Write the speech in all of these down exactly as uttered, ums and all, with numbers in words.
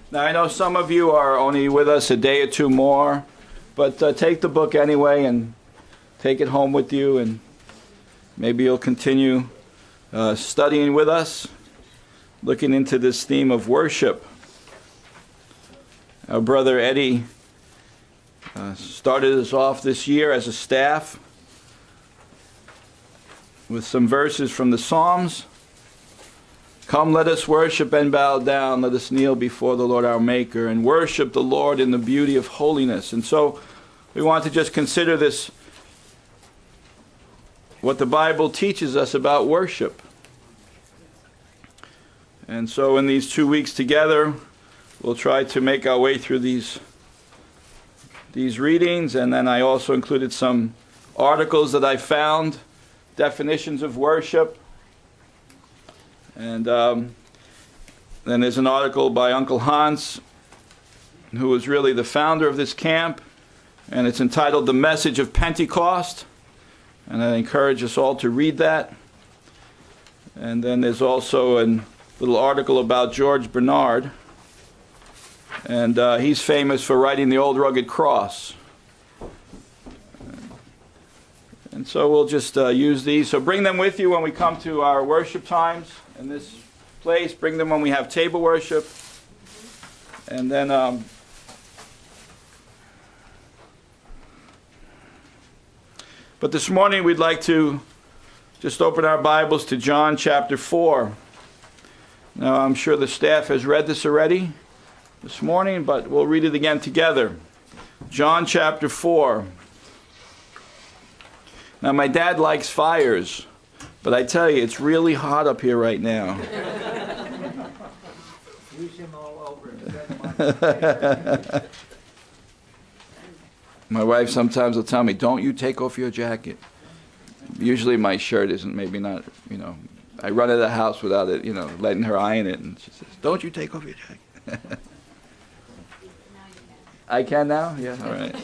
Now, I know some of you are only with us a day or two more, but uh, take the book anyway and take it home with you, and maybe you'll continue uh, studying with us, looking into this theme of worship. Our brother Eddie uh, started us off this year as a staff with some verses from the Psalms. Come, let us worship and bow down. Let us kneel before the Lord our Maker and worship the Lord in the beauty of holiness. And so we want to just consider this, what the Bible teaches us about worship. And so in these two weeks together, we'll try to make our way through these, these readings. And then I also included some articles that I found, definitions of worship. And um, then there's an article by Uncle Hans, who was really the founder of this camp, and it's entitled The Message of Pentecost, and I encourage us all to read that. And then there's also a little article about George Bernard, and uh, he's famous for writing The Old Rugged Cross. And so we'll just uh, use these. So bring them with you when we come to our worship times in this place. Bring them when we have table worship. And then um, but this morning we'd like to just open our Bibles to John chapter four. Now I'm sure the staff has read this already this morning, but we'll read it again together. John chapter four. Now my dad likes fires, but I tell you, it's really hot up here right now. Use him all over. My wife sometimes will tell me, don't you take off your jacket. Usually my shirt isn't, maybe not, you know, I run out of the house without it, you know, letting her iron it, and she says, don't you take off your jacket. I can now? Yeah, all right.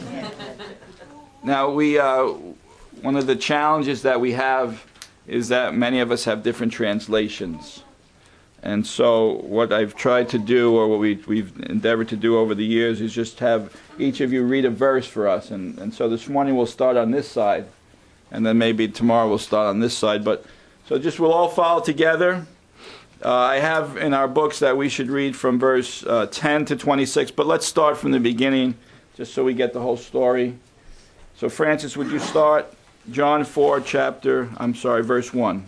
Now we, uh, one of the challenges that we have is that many of us have different translations. And so what I've tried to do, or what we, we've endeavored to do over the years, is just have each of you read a verse for us. And, and so this morning we'll start on this side, and then maybe tomorrow we'll start on this side. But so just we'll all follow together. Uh, I have in our books that we should read from verse uh, ten to twenty-six, but let's start from the beginning, just so we get the whole story. So Francis, would you start? John four, chapter, I'm sorry, verse one.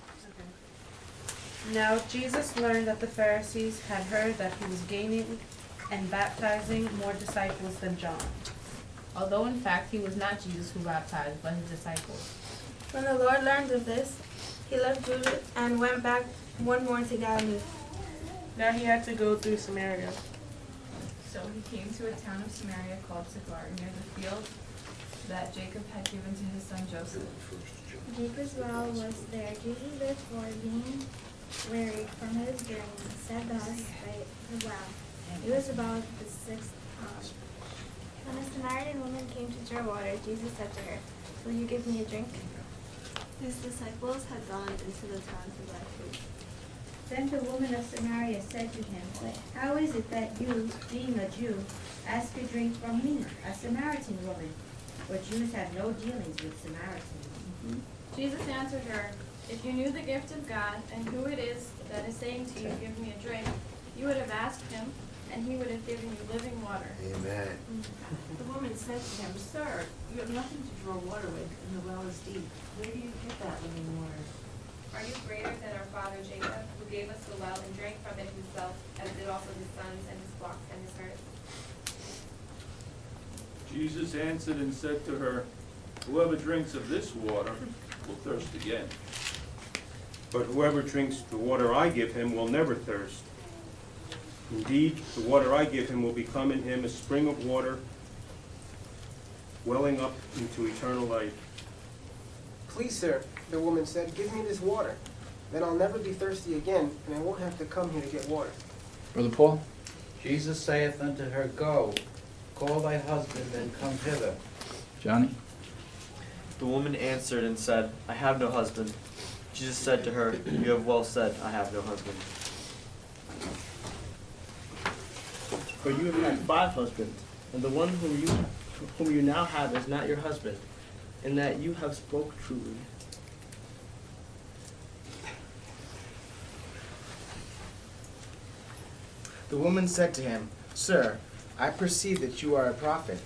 Now Jesus learned that the Pharisees had heard that he was gaining and baptizing more disciples than John, although in fact he was not Jesus who baptized, but his disciples. When the Lord learned of this, he left Judea and went back one more to Galilee. Now he had to go through Samaria. So he came to a town of Samaria called Sychar, near the field that Jacob had given to his son Joseph. Jacob's well was there. Jesus therefore, being wearied from his journey, sat thus by the well. It was about the sixth hour. When a Samaritan woman came to draw water, Jesus said to her, will you give me a drink? His disciples had gone into the town to buy food. Then the woman of Samaria said to him, how is it that you, being a Jew, ask a drink from me, a Samaritan woman? For Jews have no dealings with Samaritans. Mm-hmm. Jesus answered her, if you knew the gift of God and who it is that is saying to you, give me a drink, you would have asked him, and he would have given you living water. Amen. The woman said to him, Sir, you have nothing to draw water with, and the well is deep. Where do you get that living water? Are you greater than our father Jacob, who gave us the well and drank from it himself, as did also his sons and his flocks and his herds? Jesus answered and said to her, whoever drinks of this water will thirst again. But whoever drinks the water I give him will never thirst. Indeed, the water I give him will become in him a spring of water welling up into eternal life. Please, sir, the woman said, give me this water. Then I'll never be thirsty again, and I won't have to come here to get water. Brother Paul? Jesus saith unto her, go, call thy husband, and come hither. Johnny? The woman answered and said, I have no husband. Jesus said to her, you have well said, I have no husband. For you have had five husbands, and the one whom you whom you now have is not your husband, and that you have spoke truly. The woman said to him, Sir, I perceive that you are a prophet.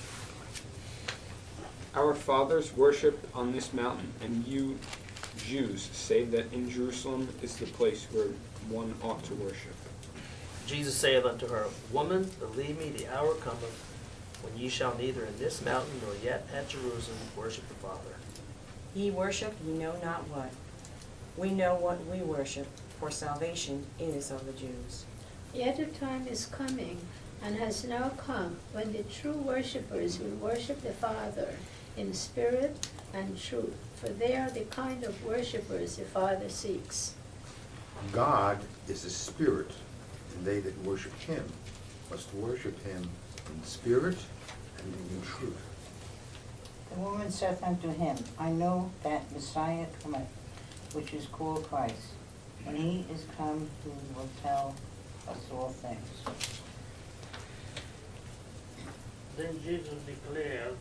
Our fathers worshipped on this mountain, and you Jews say that in Jerusalem is the place where one ought to worship. Jesus saith unto her, Woman, believe me, the hour cometh, when ye shall neither in this mountain nor yet at Jerusalem worship the Father. Ye worship ye know not what. We know what we worship, for salvation is of the Jews. Yet a time is coming, and has now come, when the true worshippers will worship the Father in spirit and truth, for they are the kind of worshippers the Father seeks. God is a spirit, and they that worship him must worship him in spirit and in truth. The woman saith unto him, I know that Messiah cometh, which is called Christ, and he is come who will tell us all things. Then Jesus declared,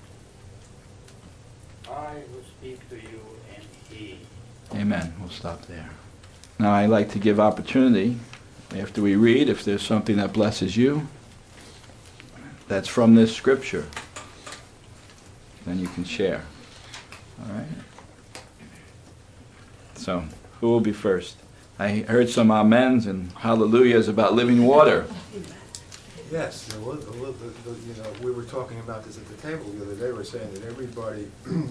I who speak to you am he. Amen. We'll stop there. Now I like to give opportunity after we read, if there's something that blesses you that's from this scripture, then you can share. All right? So, who will be first? I heard some amens and hallelujahs about living water. Yes, a little, a little, the, the, you know, we were talking about this at the table the other day. We were saying that everybody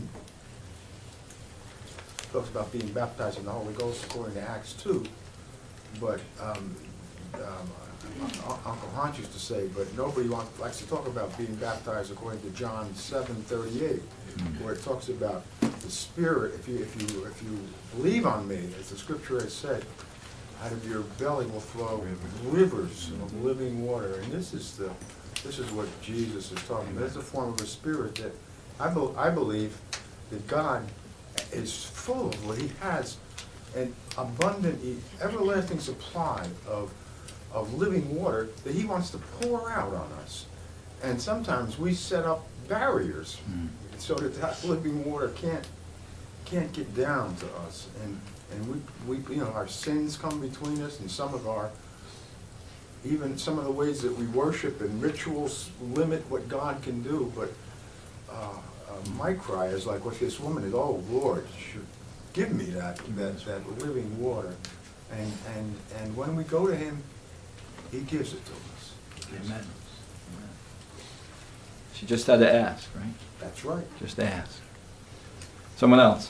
talks about being baptized in the Holy Ghost according to Acts two, but um, um, Uncle Hans used to say, but nobody wants, likes to talk about being baptized according to John seven thirty-eight, mm-hmm. where it talks about the Spirit. If you if you if you believe on me, as the Scripture has said, out of your belly will flow rivers of living water. And this is the this is what Jesus is talking about. It's a form of a spirit that I be, I believe that God is full of what He has, an abundant, everlasting supply of of living water that He wants to pour out on us. And sometimes we set up barriers mm. so that that living water can't can't get down to us. And And we, we, you know, our sins come between us, and some of our, even some of the ways that we worship and rituals limit what God can do. But uh, uh, my cry is like what this woman is, oh Lord, should give me that, that, that living water. And, and, and when we go to Him, He gives it to us. Amen. Amen. She just had to ask, right? That's right. Just ask. Someone else.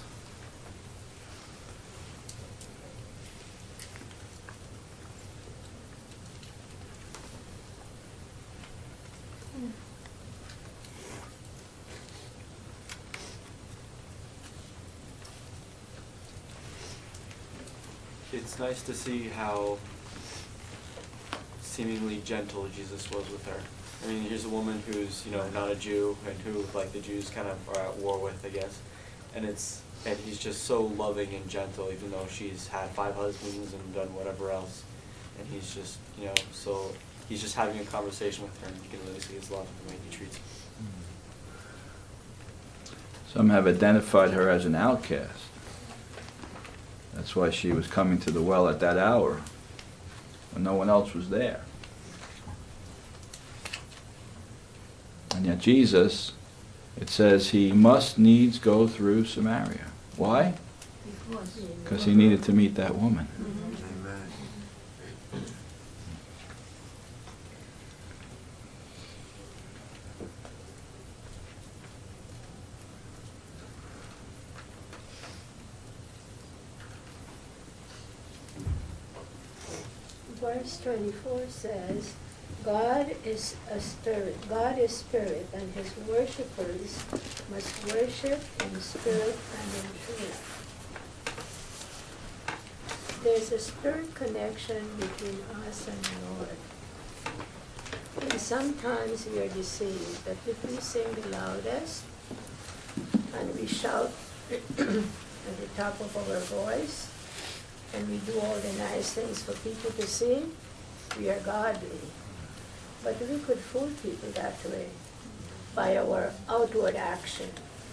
It's nice to see how seemingly gentle Jesus was with her. I mean, here's a woman who's, you know, not a Jew, and who, like, the Jews kind of are at war with, I guess. And it's, and he's just so loving and gentle, even though she's had five husbands and done whatever else. And he's just, you know, so he's just having a conversation with her, and you can really see his love in the way he treats her. Some have identified her as an outcast. That's why she was coming to the well at that hour, when no one else was there. And yet Jesus, it says he must needs go through Samaria. Why? Because he needed to meet that woman. Amen. Verse twenty-four says, God is a spirit. God is spirit, and his worshippers must worship in spirit and in truth. There's a spirit connection between us and the Lord. And sometimes we are deceived that if we sing the loudest and we shout at the top of our voice, and we do all the nice things for people to see, we are godly. but we could fool people that way by our outward action.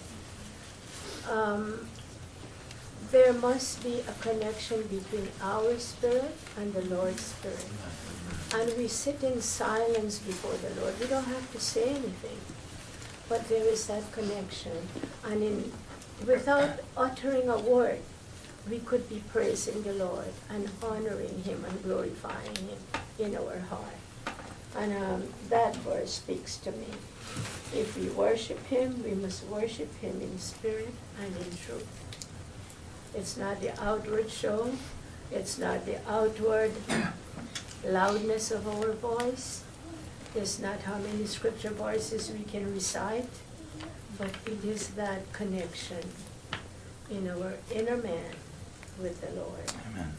Um, there must be a connection between our spirit and the Lord's spirit. And we sit in silence before the Lord. We don't have to say anything. But there is that connection. And in, without uttering a word, we could be praising the Lord and honoring Him and glorifying Him in our heart. And um, that verse speaks to me. If we worship Him, we must worship Him in spirit and in truth. It's not the outward show. It's not the outward loudness of our voice. It's not how many scripture verses we can recite, but it is that connection in our inner man with the Lord. Amen.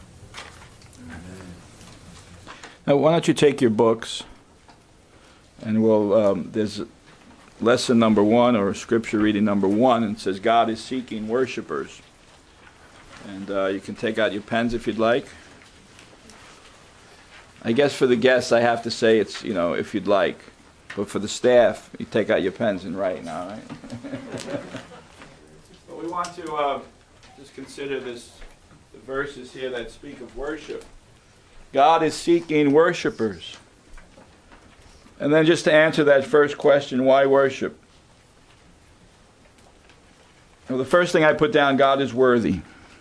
Now, why don't you take your books, and we'll, um, there's lesson number one, or scripture reading number one, and it says, God is seeking worshipers. And uh, you can take out your pens if you'd like. I guess for the guests, I have to say it's, you know, if you'd like. But for the staff, you take out your pens and write now, right? But we want to uh, just consider this, the verses here that speak of worship. God is seeking worshipers. And then just to answer that first question, why worship? Well, the first thing I put down, God is worthy.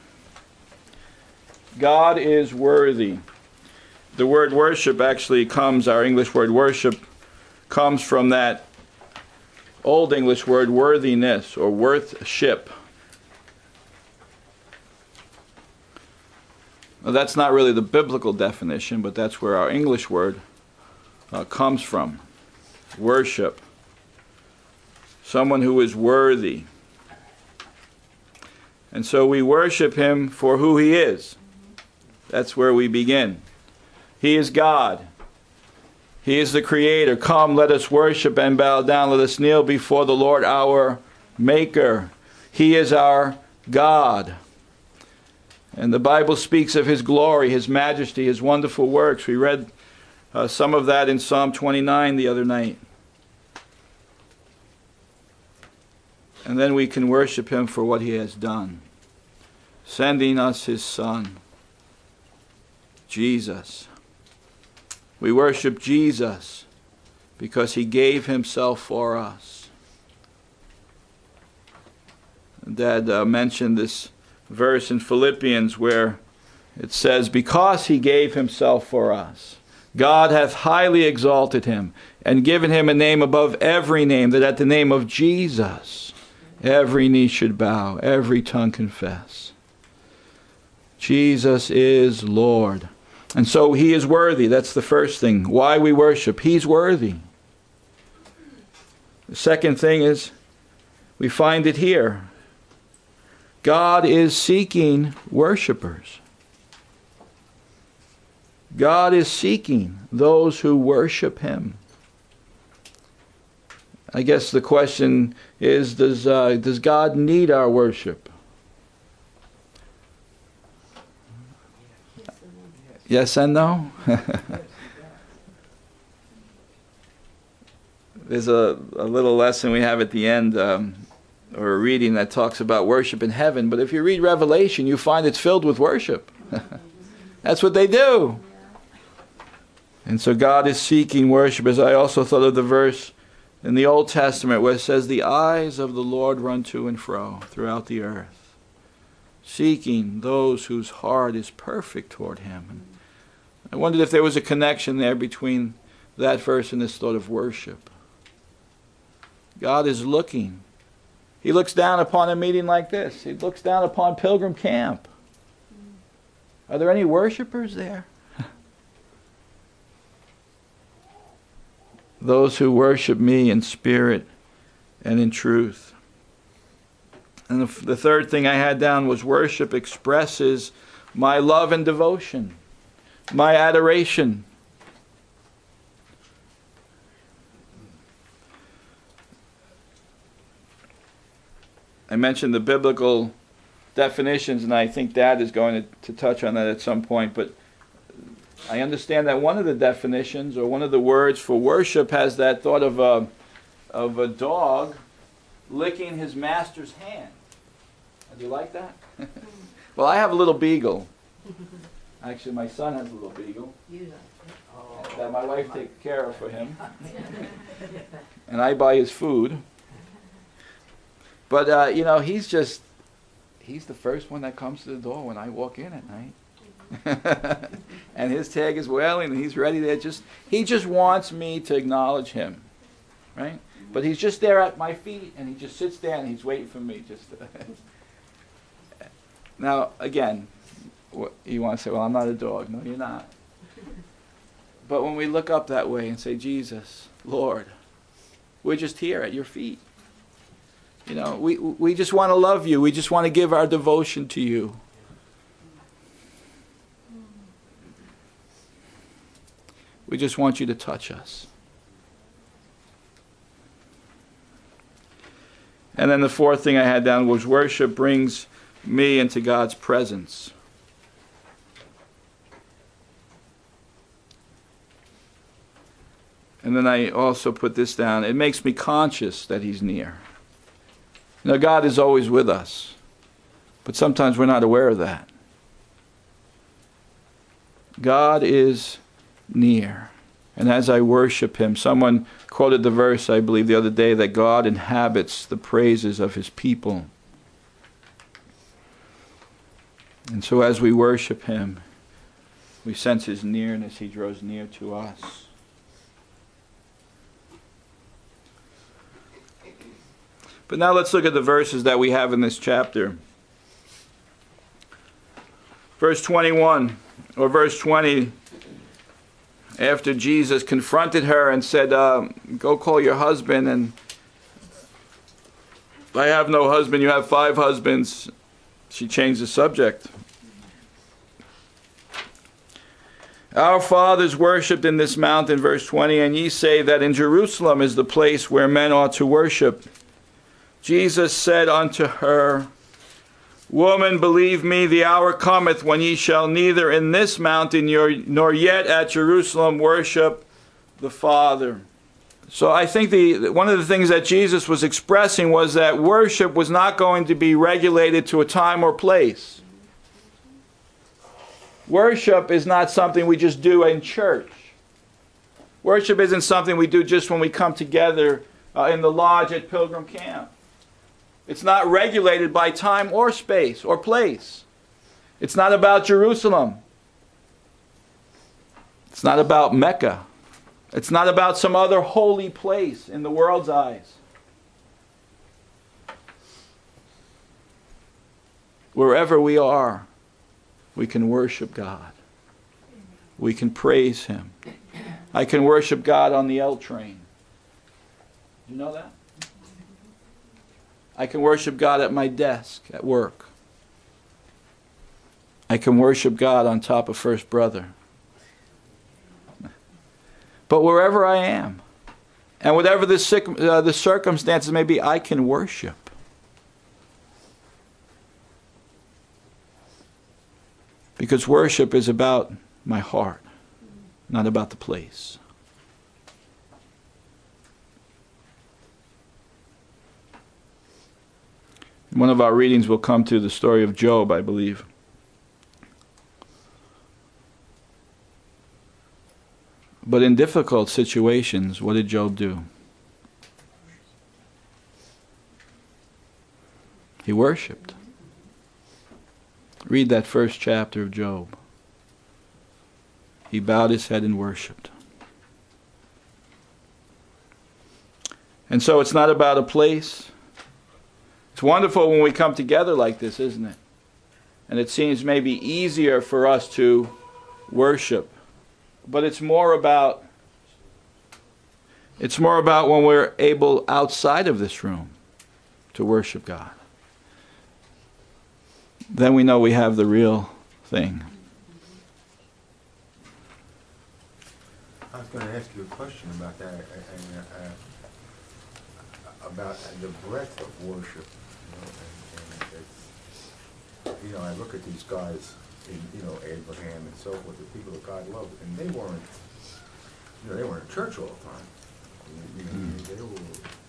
God is worthy. The word worship actually comes, our English word worship, comes from that Old English word worthiness or worthship. Now, that's not really the biblical definition, but that's where our English word uh, comes from. Worship. Someone who is worthy. And so we worship Him for who He is. That's where we begin. He is God. He is the Creator. Come, let us worship and bow down. Let us kneel before the Lord our Maker. He is our God. And the Bible speaks of His glory, His majesty, His wonderful works. We read uh, some of that in Psalm twenty-nine the other night. And then we can worship Him for what He has done. Sending us His Son, Jesus. We worship Jesus because He gave Himself for us. Dad uh, mentioned this verse in Philippians where it says, because He gave Himself for us, God hath highly exalted Him and given Him a name above every name, that at the name of Jesus every knee should bow, every tongue confess. Jesus is Lord. And so He is worthy. That's the first thing. Why we worship. He's worthy. The second thing is, we find it here. God is seeking worshipers. God is seeking those who worship Him. I guess the question is, does, uh, does God need our worship? Yes and no? There's a, a little lesson we have at the end, um, or a reading that talks about worship in heaven. But if you read Revelation, you find it's filled with worship. That's what they do. And so God is seeking worshipers. I also thought of the verse in the Old Testament where it says, the eyes of the Lord run to and fro throughout the earth, seeking those whose heart is perfect toward Him. And I wondered if there was a connection there between that verse and this thought of worship. God is looking. He looks down upon a meeting like this. He looks down upon Pilgrim Camp. Are there any worshipers there? Those who worship me in spirit and in truth. And the, the third thing I had down was worship expresses my love and devotion, my adoration. I mentioned the biblical definitions, and I think Dad is going to, to touch on that at some point, but I understand that one of the definitions or one of the words for worship has that thought of a, of a dog licking his master's hand. Do you like that? Well, I have a little beagle. Actually, my son has a little beagle that my wife takes care of for him. And I buy his food. But, uh, you know, he's just, he's the first one that comes to the door when I walk in at night. And his tag is wailing and he's ready there. Just, he just wants me to acknowledge him. Right? But he's just there at my feet and he just sits there and he's waiting for me. Just to Now, again, you want to say, well, I'm not a dog. No, you're not. But when we look up that way and say, Jesus, Lord, we're just here at your feet. You know, we, we just want to love you. We just want to give our devotion to you. We just want you to touch us. And then the fourth thing I had down was worship brings me into God's presence. And then I also put this down. It makes me conscious that he's near. Now, God is always with us, but sometimes we're not aware of that. God is near. And as I worship him, someone quoted the verse, I believe, the other day, that God inhabits the praises of his people. And so as we worship him, we sense his nearness. He draws near to us. But now let's look at the verses that we have in this chapter. Verse twenty-one, or verse twenty, after Jesus confronted her and said, uh, go call your husband, and I have no husband, you have five husbands. She changed the subject. Our fathers worshipped in this mountain, verse twenty, and ye say that in Jerusalem is the place where men ought to worship. Jesus said unto her, Woman, believe me, the hour cometh when ye shall neither in this mountain nor yet at Jerusalem worship the Father. So I think the one of the things that Jesus was expressing was that worship was not going to be regulated to a time or place. Worship is not something we just do in church. Worship isn't something we do just when we come together uh, in the lodge at Pilgrim Camp. It's not regulated by time or space or place. It's not about Jerusalem. It's not about Mecca. It's not about some other holy place in the world's eyes. Wherever we are, we can worship God. We can praise him. I can worship God on the L train. You know that? I can worship God at my desk at work. I can worship God on top of First Brother. But wherever I am, and whatever the, uh, the circumstances may be, I can worship. Because worship is about my heart, not about the place. In one of our readings we'll come to the story of Job, I believe. But in difficult situations, what did Job do? He worshipped. Read that first chapter of Job. He bowed his head and worshipped. And so it's not about a place. It's wonderful when we come together like this, isn't it? And it seems maybe easier for us to worship. But it's more about it's more about when we're able outside of this room to worship God. Then we know we have the real thing. I was going to ask you a question about that, uh, uh, about the breadth of worship. You know, and, and it's, you know, I look at these guys and, you know, Abraham and so forth, the people that God loved, and they weren't, you know, they weren't in church all the time. You know, Mm. they were,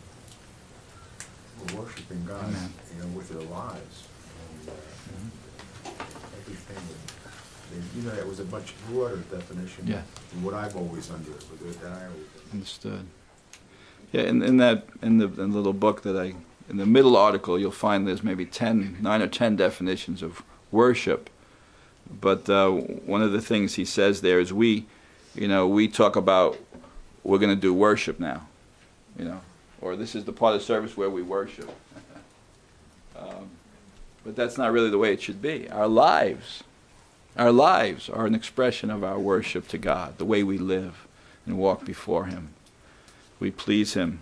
were worshiping God, Amen. you know, with their lives. And, uh, everything, they, you know, it was a much broader definition Yeah. than what I've always understood. That I always Understood. Yeah, in, in that in the, in the little book that I in the middle article, you'll find there's maybe ten, nine or ten definitions of worship. But uh, one of the things he says there is we, you know, we talk about we're going to do worship now, you know, or this is the part of service where we worship. um, but that's not really the way it should be. Our lives, our lives are an expression of our worship to God, the way we live and walk before Him. We please Him.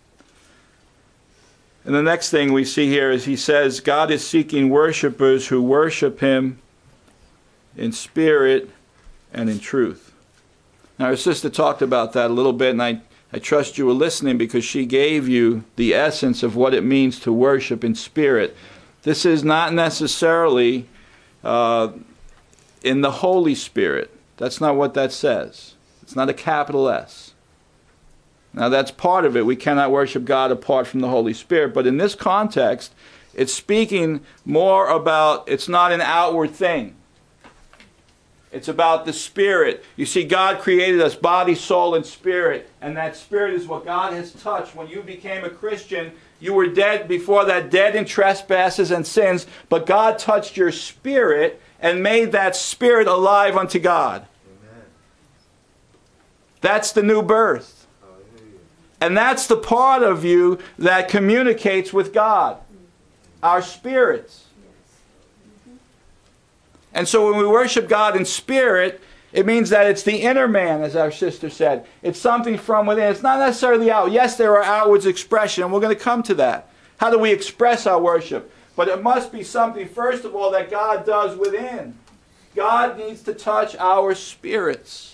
And the next thing we see here is he says, God is seeking worshipers who worship Him in spirit and in truth. Now, our sister talked about that a little bit, and I, I trust you were listening because she gave you the essence of what it means to worship in spirit. This is not necessarily uh, in the Holy Spirit. That's not what that says. It's not a capital S. Now, that's part of it. We cannot worship God apart from the Holy Spirit. But in this context, it's speaking more about, it's not an outward thing. It's about the spirit. You see, God created us body, soul, and spirit. And that spirit is what God has touched. When you became a Christian, you were dead before that, dead in trespasses and sins. But God touched your spirit and made that spirit alive unto God. Amen. That's the new birth. And that's the part of you that communicates with God. Our spirits. And so when we worship God in spirit, it means that it's the inner man, as our sister said. It's something from within. It's not necessarily out. Yes, there are outwards expression, and we're going to come to that. How do we express our worship? But it must be something, first of all, that God does within. God needs to touch our spirits.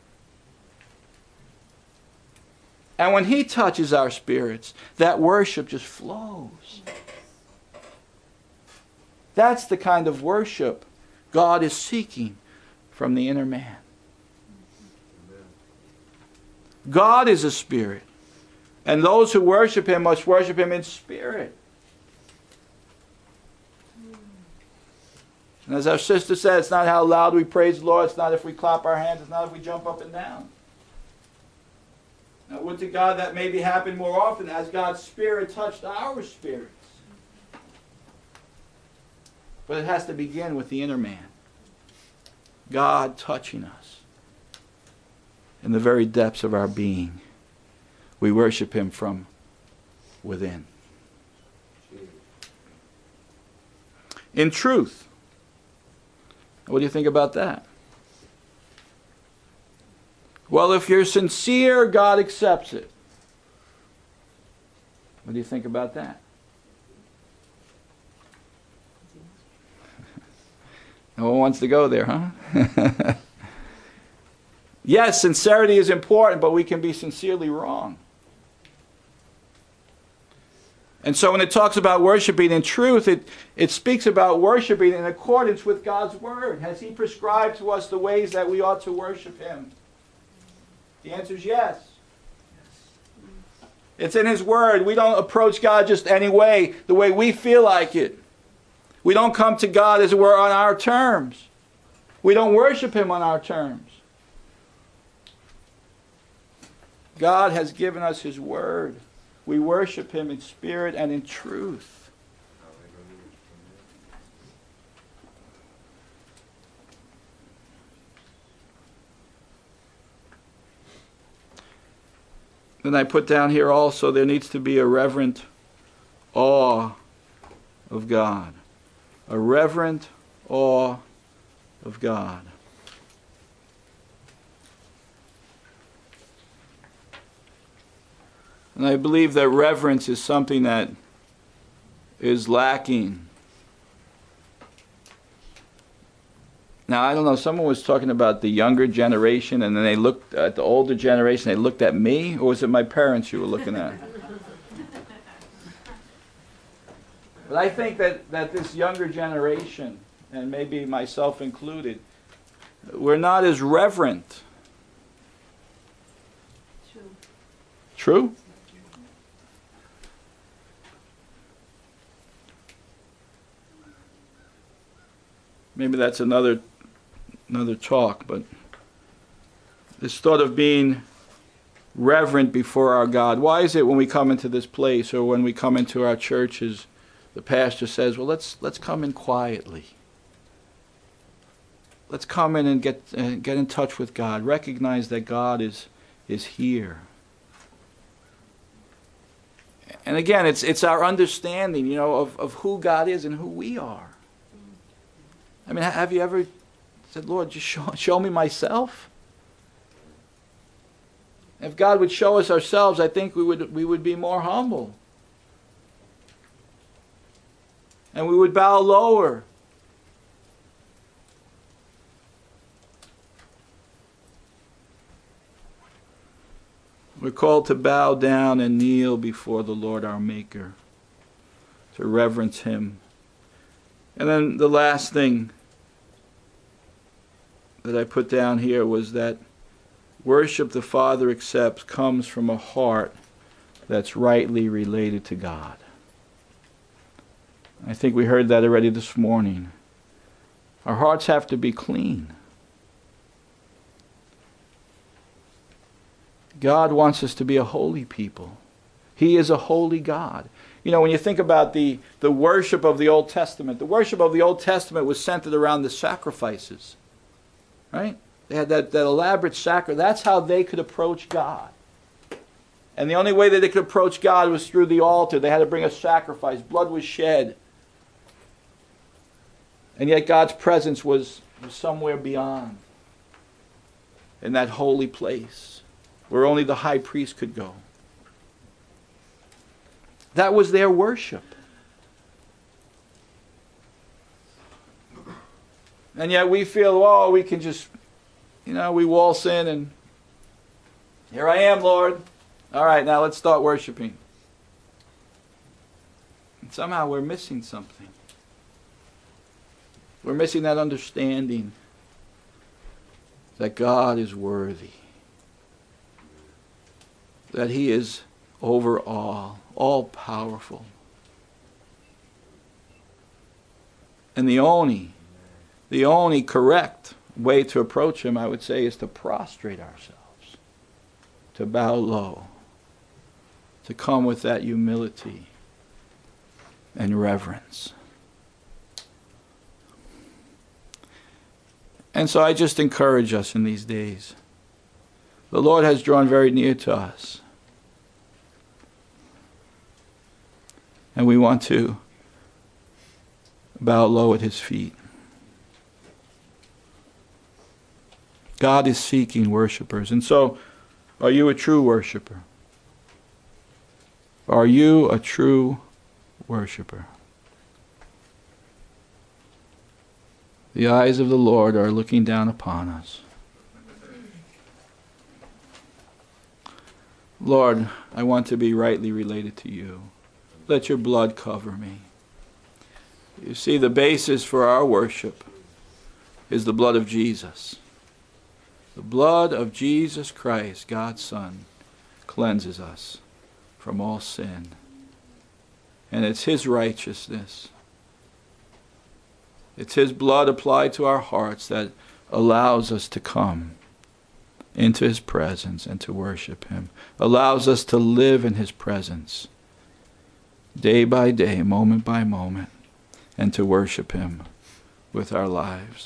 And when He touches our spirits, that worship just flows. That's the kind of worship God is seeking from the inner man. God is a spirit. And those who worship Him must worship Him in spirit. And as our sister said, it's not how loud we praise the Lord. It's not if we clap our hands. It's not if we jump up and down. Now, would to God that maybe happen more often as God's Spirit touched our spirits. But it has to begin with the inner man. God touching us in the very depths of our being. We worship Him from within. In truth. What do you think about that? Well, if you're sincere, God accepts it. What do you think about that? No one wants to go there, huh? Yes, sincerity is important, but we can be sincerely wrong. And so when it talks about worshiping in truth, it, it speaks about worshiping in accordance with God's Word. Has He prescribed to us the ways that we ought to worship Him? The answer is yes. It's in His Word. We don't approach God just any way, the way we feel like it. We don't come to God, as it were, on our terms. We don't worship Him on our terms. God has given us His Word. We worship Him in spirit and in truth. Then I put down here also there needs to be a reverent awe of God. A reverent awe of God. And I believe that reverence is something that is lacking. Now, I don't know, someone was talking about the younger generation, and then they looked at the older generation, they looked at me, or was it my parents you were looking at? But I think that, that this younger generation and maybe myself included, we're not as reverent. True. True? Maybe that's another another talk, but this thought of being reverent before our God. Why is it when we come into this place or when we come into our churches, the pastor says, well, let's let's come in quietly. Let's come in and get uh, get in touch with God. Recognize that God is is here. And again, it's it's our understanding, you know, of, of who God is and who we are. I mean, have you ever said, Lord, just show, show me myself? If God would show us ourselves, I think we would we would be more humble. And we would bow lower. We're called to bow down and kneel before the Lord our Maker, to reverence Him. And then the last thing that I put down here was that worship the Father accepts comes from a heart that's rightly related to God. I think we heard that already this morning. Our hearts have to be clean. God wants us to be a holy people. He is a holy God. You know, when you think about the, the worship of the Old Testament, the worship of the Old Testament was centered around the sacrifices. Right? They had that, that elaborate sacrifice. That's how they could approach God. And the only way that they could approach God was through the altar. They had to bring a sacrifice. Blood was shed. And yet God's presence was, was somewhere beyond, in that holy place, where only the high priest could go. That was their worship. And yet we feel, oh, we can just, you know, we waltz in and, here I am, Lord. All right, now let's start worshiping. And somehow we're missing something. We're missing that understanding that God is worthy. That He is over all, all powerful. And the only, the only correct way to approach Him, I would say, is to prostrate ourselves, to bow low, to come with that humility and reverence. And so I just encourage us in these days. The Lord has drawn very near to us. And we want to bow low at His feet. God is seeking worshipers. And so, are you a true worshiper? Are you a true worshiper? The eyes of the Lord are looking down upon us. Lord, I want to be rightly related to You. Let Your blood cover me. You see, the basis for our worship is the blood of Jesus. The blood of Jesus Christ, God's Son, cleanses us from all sin. And it's His righteousness. It's His blood applied to our hearts that allows us to come into His presence and to worship Him. Allows us to live in His presence day by day, moment by moment, and to worship Him with our lives.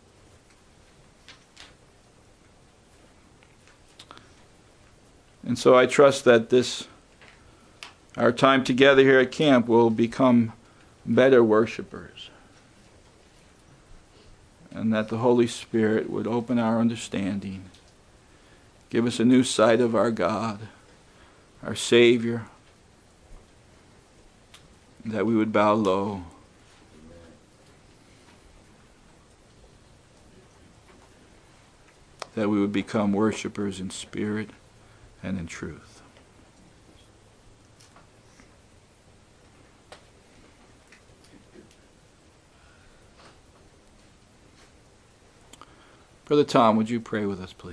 And so I trust that this, our time together here at camp, will become better worshipers. And that the Holy Spirit would open our understanding, give us a new sight of our God, our Savior, that we would bow low. That we would become worshipers in spirit and in truth. Brother Tom, would you pray with us, please?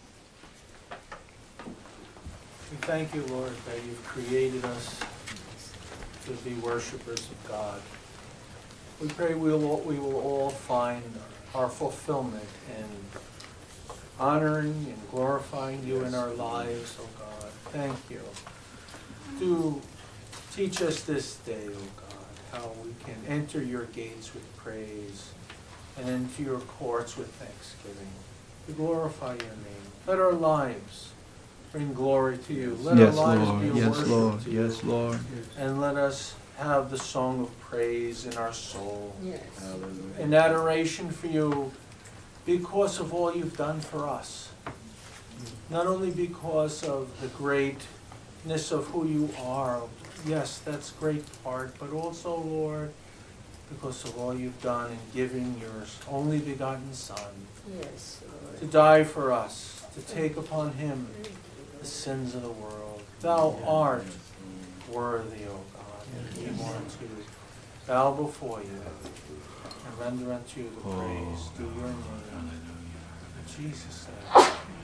We thank you, Lord, that you've created us to be worshipers of God. We pray we will, we will all find our fulfillment in honoring and glorifying you in our lives, oh God. Thank you. Do teach us this day, oh God, how we can enter your gates with praise and into your courts with thanksgiving. To glorify your name. Let our lives bring glory to you. Let Yes, our lives Lord. be a Yes, worship Lord. to you. Yes, Lord. And let us have the song of praise in our soul. Yes. In adoration for you because of all you've done for us. Not only because of the greatness of who you are. Yes, that's great part. But also, Lord, because of all you've done in giving your only begotten Son. Yes, Lord. To die for us. To take upon him the sins of the world. Thou art worthy, O God, and we want to bow before you and render unto you the praise due your name. In Jesus' name.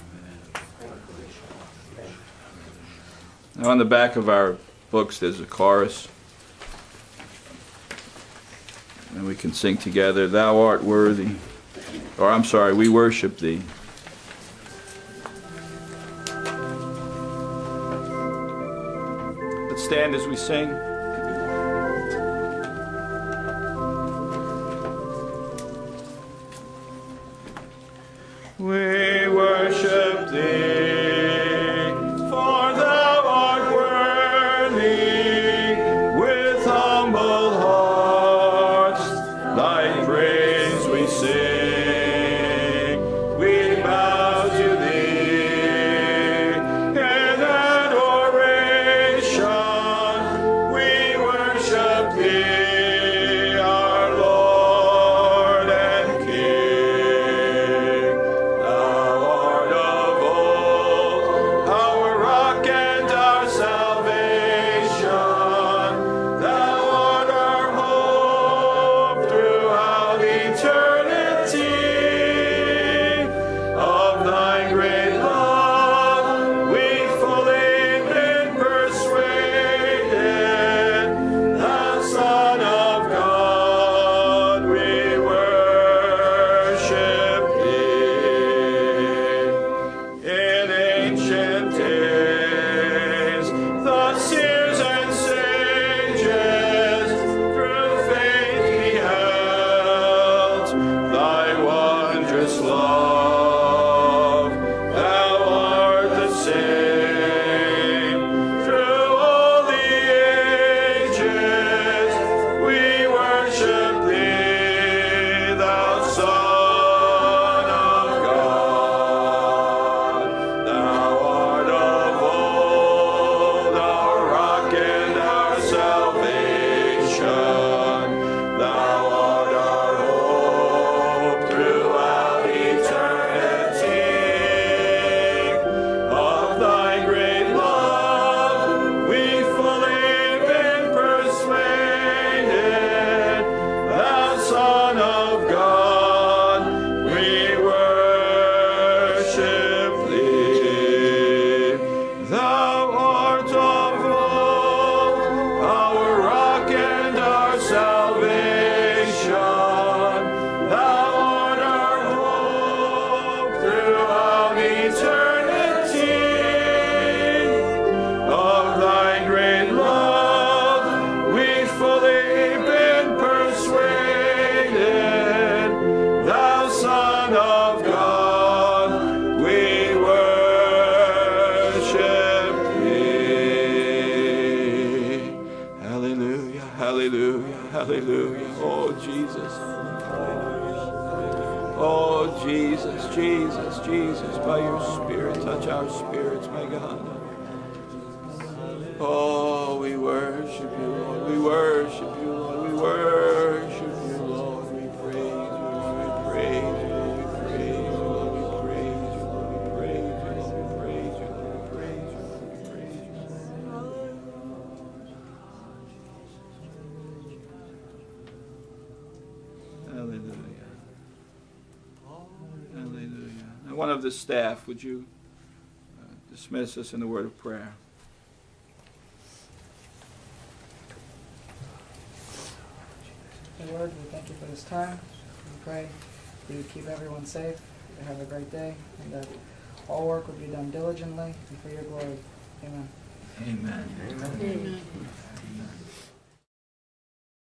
Now on the back of our books there's a chorus. And we can sing together, Thou art worthy. Or I'm sorry, we worship thee. Let's stand as we sing. We worship thee, for thou art worthy, with humble hearts, thy praise we sing. We bow to thee in adoration. We worship thee, our Lord and King. Thou art of old, our rock and our salvation. Thou art our hope throughout eternity. Of thy great love we've fully been persuaded. Thou Son of God, we worship thee. In ancient days, the seers and sages through faith beheld thy wondrous love. Thou art the same through all the ages. We worship thee, thou Son of God. Thou art of old, our rock and our salvation. Thou art our hope throughout eternity. Of thy great love we've fully been persuaded. Thou Son of God, we worship thee. Thou art of old, our rock and our salvation. Thou art our hope throughout eternity. Of thy great love we've fully been persuaded. Thou Son of God, we worship thee. Hallelujah, hallelujah, hallelujah. Oh, Jesus. Oh, Jesus, Jesus, Jesus, by your Spirit, touch our spirits, my God. Oh, we worship you, Lord. We worship you, Lord. We worship you, Lord. We praise you, Lord. We praise you, Lord. We praise you, Lord. We praise you, Lord. We praise you, Lord. We praise you, Lord. We praise you, Lord. We praise you, Lord. Hallelujah. Hallelujah. one of the staff, would you uh, dismiss us in the word of prayer? Dear Lord, we thank you for this time. We pray that you keep everyone safe, that have a great day, and that all work would be done diligently and for your glory. Amen. Amen. Amen. Amen.